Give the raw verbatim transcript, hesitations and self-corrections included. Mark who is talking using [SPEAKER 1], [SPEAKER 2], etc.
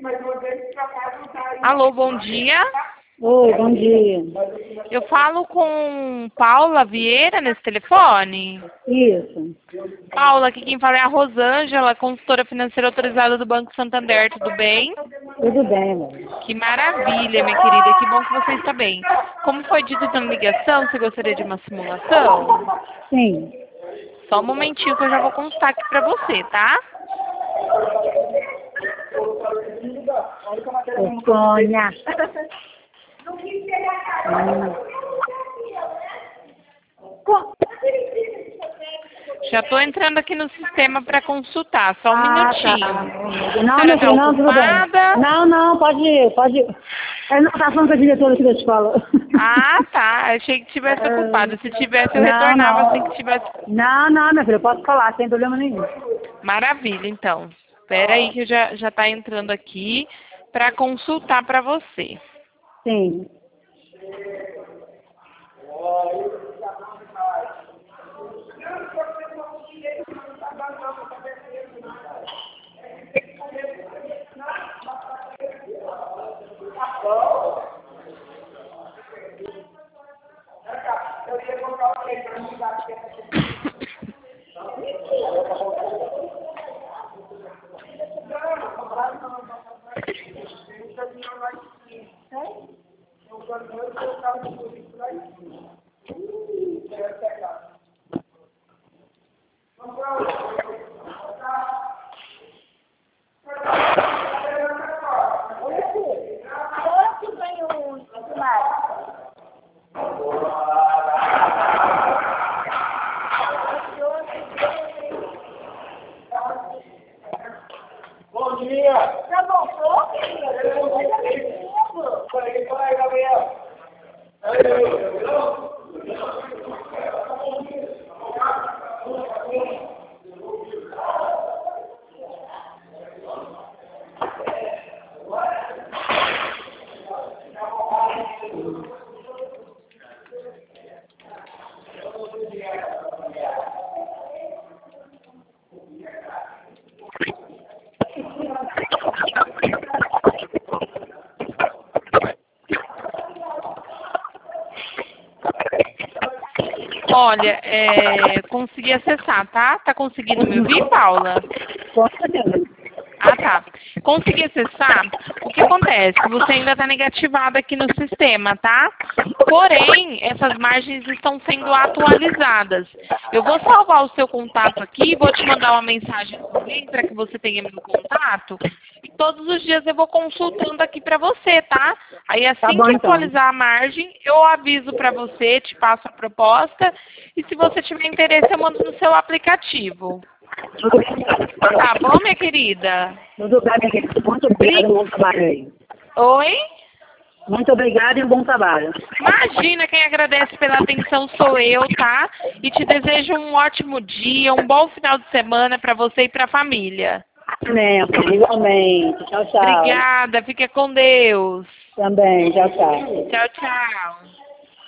[SPEAKER 1] Alô, bom dia.
[SPEAKER 2] Oi, bom dia.
[SPEAKER 1] Eu falo com Paula Vieira nesse telefone?
[SPEAKER 2] Isso.
[SPEAKER 1] Paula, aqui quem fala é a Rosângela, consultora financeira autorizada do Banco Santander, tudo bem?
[SPEAKER 2] Tudo bem, mano.
[SPEAKER 1] Que maravilha, minha querida, que bom que você está bem. Como foi dito na ligação, você gostaria de uma simulação?
[SPEAKER 2] Sim.
[SPEAKER 1] Só um momentinho que eu já vou consultar aqui pra você, tá?
[SPEAKER 2] Ô, Sônia. Hum.
[SPEAKER 1] Já estou entrando aqui no sistema para consultar, só um
[SPEAKER 2] Ah,
[SPEAKER 1] minutinho.
[SPEAKER 2] tá.
[SPEAKER 1] A
[SPEAKER 2] Não,
[SPEAKER 1] senhora
[SPEAKER 2] meu
[SPEAKER 1] tá
[SPEAKER 2] filho, não, tudo bem.
[SPEAKER 1] ocupada?
[SPEAKER 2] Não, não, pode ir, pode ir. É não, tá falando com a diretora aqui da escola.
[SPEAKER 1] Ah, tá. Achei que tivesse ocupado. Se tivesse, eu
[SPEAKER 2] Não,
[SPEAKER 1] retornava
[SPEAKER 2] não.
[SPEAKER 1] assim que tivesse.
[SPEAKER 2] Não, não, meu filho, eu posso falar, sem problema nenhum.
[SPEAKER 1] Maravilha, então. Espera aí que já já está entrando aqui para consultar para você.
[SPEAKER 2] Sim.
[SPEAKER 3] Bom dia! Já voltou, filha? Peraí, peraí, Gabriel.
[SPEAKER 1] Olha, é, consegui acessar, tá? Tá conseguindo me ouvir, Paula?
[SPEAKER 2] Com certeza.
[SPEAKER 1] Ah, tá. Consegui acessar. O que acontece? Você ainda está negativado aqui no sistema, tá? Porém, essas margens estão sendo atualizadas. Eu vou salvar o seu contato aqui, vou te mandar uma mensagem também para que você tenha meu contato. E todos os dias eu vou consultando aqui para você, tá? Aí assim
[SPEAKER 2] Tá bom,
[SPEAKER 1] que
[SPEAKER 2] então.
[SPEAKER 1] atualizar a margem, eu aviso para você, te passo a proposta. E se você tiver interesse, eu mando no seu aplicativo.
[SPEAKER 2] Tudo bem.
[SPEAKER 1] Tá bom, minha querida?
[SPEAKER 2] Tudo bem, minha querida. Muito obrigada e um bom trabalho aí.
[SPEAKER 1] Oi?
[SPEAKER 2] Muito obrigada e um bom trabalho.
[SPEAKER 1] Imagina, quem agradece pela atenção sou eu, tá? E te desejo um ótimo dia, um bom final de semana para você e para a família.
[SPEAKER 2] Amém, igualmente. Tchau, tchau.
[SPEAKER 1] Obrigada, fica com Deus.
[SPEAKER 2] Também, tchau, tchau.
[SPEAKER 1] Tchau, tchau.